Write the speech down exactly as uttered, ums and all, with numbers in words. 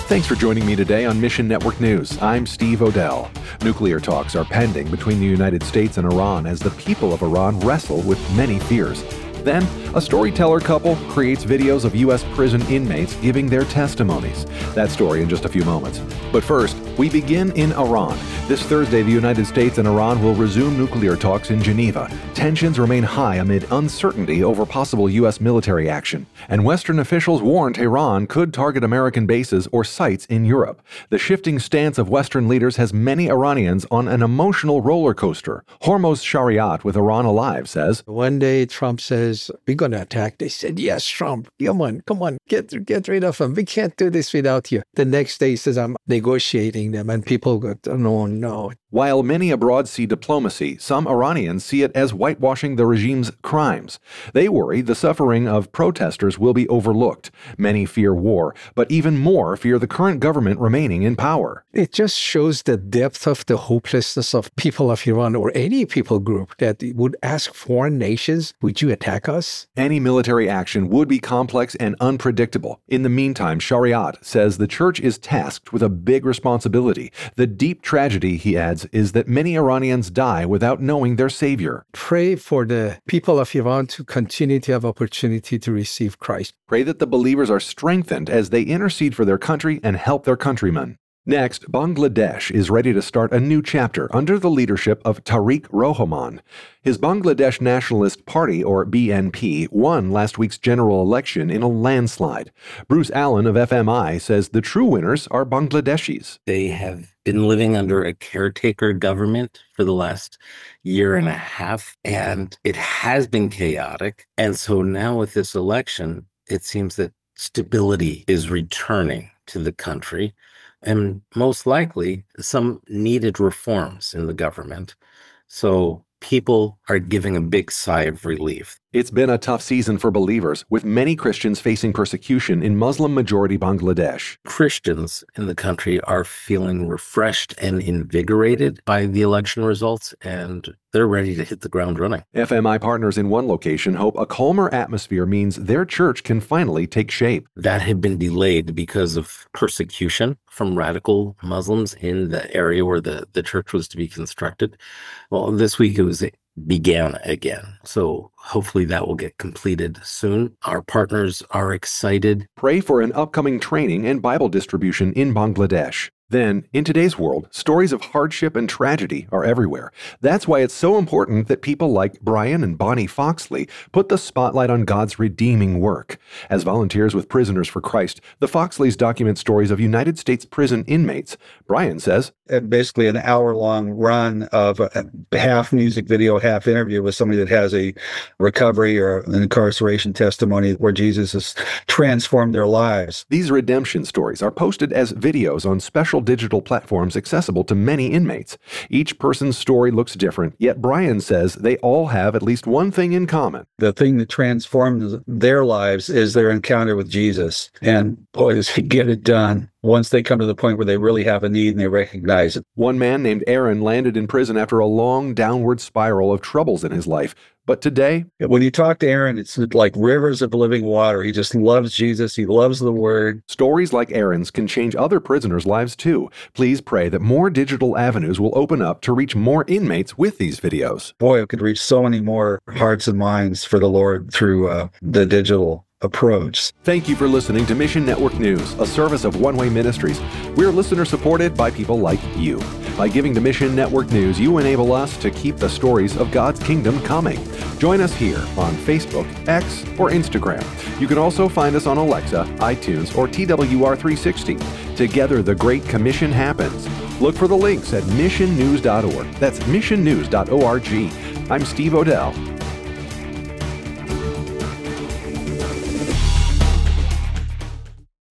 Thanks for joining me today on Mission Network News. I'm Steve Odell. Nuclear talks are pending between the United States and Iran as the people of Iran wrestle with many fears. Then, a storyteller couple creates videos of U S prison inmates giving their testimonies. That story in just a few moments. But first, we begin in Iran. This Thursday, the United States and Iran will resume nuclear talks in Geneva. Tensions remain high amid uncertainty over possible U S military action. And Western officials warn Tehran could target American bases or sites in Europe. The shifting stance of Western leaders has many Iranians on an emotional roller coaster. Hormoz Shariat with Iran Alive says, one day Trump says, we're going to attack. They said, yes, Trump, come on, come on, get get rid of him. We can't do this without you. The next day he says, I'm negotiating them. And people go, oh, no, no. While many abroad see diplomacy, some Iranians see it as whitewashing the regime's crimes. They worry the suffering of protesters will be overlooked. Many fear war, but even more fear the current government remaining in power. It just shows the depth of the hopelessness of people of Iran or any people group that would ask foreign nations, would you attack us? Any military action would be complex and unpredictable. In the meantime, Shariat says the church is tasked with a big responsibility. The deep tragedy, he adds, is that many Iranians die without knowing their savior. Pray for the people of Iran to continue to have opportunity to receive Christ. Pray that the believers are strengthened as they intercede for their country and help their countrymen. Next, Bangladesh is ready to start a new chapter under the leadership of Tariq Rahman. His Bangladesh Nationalist Party, or B N P, won last week's general election in a landslide. Bruce Allen of F M I says the true winners are Bangladeshis. They have been living under a caretaker government for the last year and a half, and it has been chaotic. And so now with this election, it seems that stability is returning to the country. And most likely, some needed reforms in the government. So people are giving a big sigh of relief. It's been a tough season for believers, with many Christians facing persecution in Muslim-majority Bangladesh. Christians in the country are feeling refreshed and invigorated by the election results, and they're ready to hit the ground running. F M I partners in one location hope a calmer atmosphere means their church can finally take shape. That had been delayed because of persecution from radical Muslims in the area where the, the church was to be constructed. Well, this week it was began again. So hopefully that will get completed soon. Our partners are excited. Pray for an upcoming training and Bible distribution in Bangladesh. Then, in today's world, stories of hardship and tragedy are everywhere. That's why it's so important that people like Brian and Bonnie Foxley put the spotlight on God's redeeming work. As volunteers with Prisoners for Christ, the Foxleys document stories of United States prison inmates. Brian says, basically an hour-long run of a half music video, half interview with somebody that has a recovery or an incarceration testimony where Jesus has transformed their lives. These redemption stories are posted as videos on special digital platforms accessible to many inmates. Each person's story looks different, yet Brian says they all have at least one thing in common. The thing that transforms their lives is their encounter with Jesus. And boy, does he get it done once they come to the point where they really have a need and they recognize it. One man named Aaron landed in prison after a long downward spiral of troubles in his life. But today, when you talk to Aaron, it's like rivers of living water. He just loves Jesus. He loves the Word. Stories like Aaron's can change other prisoners' lives too. Please pray that more digital avenues will open up to reach more inmates with these videos. Boy, it could reach so many more hearts and minds for the Lord through uh, the digital approach. Thank you for listening to Mission Network News, a service of One Way Ministries. We're listener supported by people like you. By giving to Mission Network News, you enable us to keep the stories of God's kingdom coming. Join us here on Facebook, X, or Instagram. You can also find us on Alexa, iTunes, or T W R three sixty. Together, the Great Commission happens. Look for the links at mission news dot org. That's mission news dot org. I'm Steve Odell.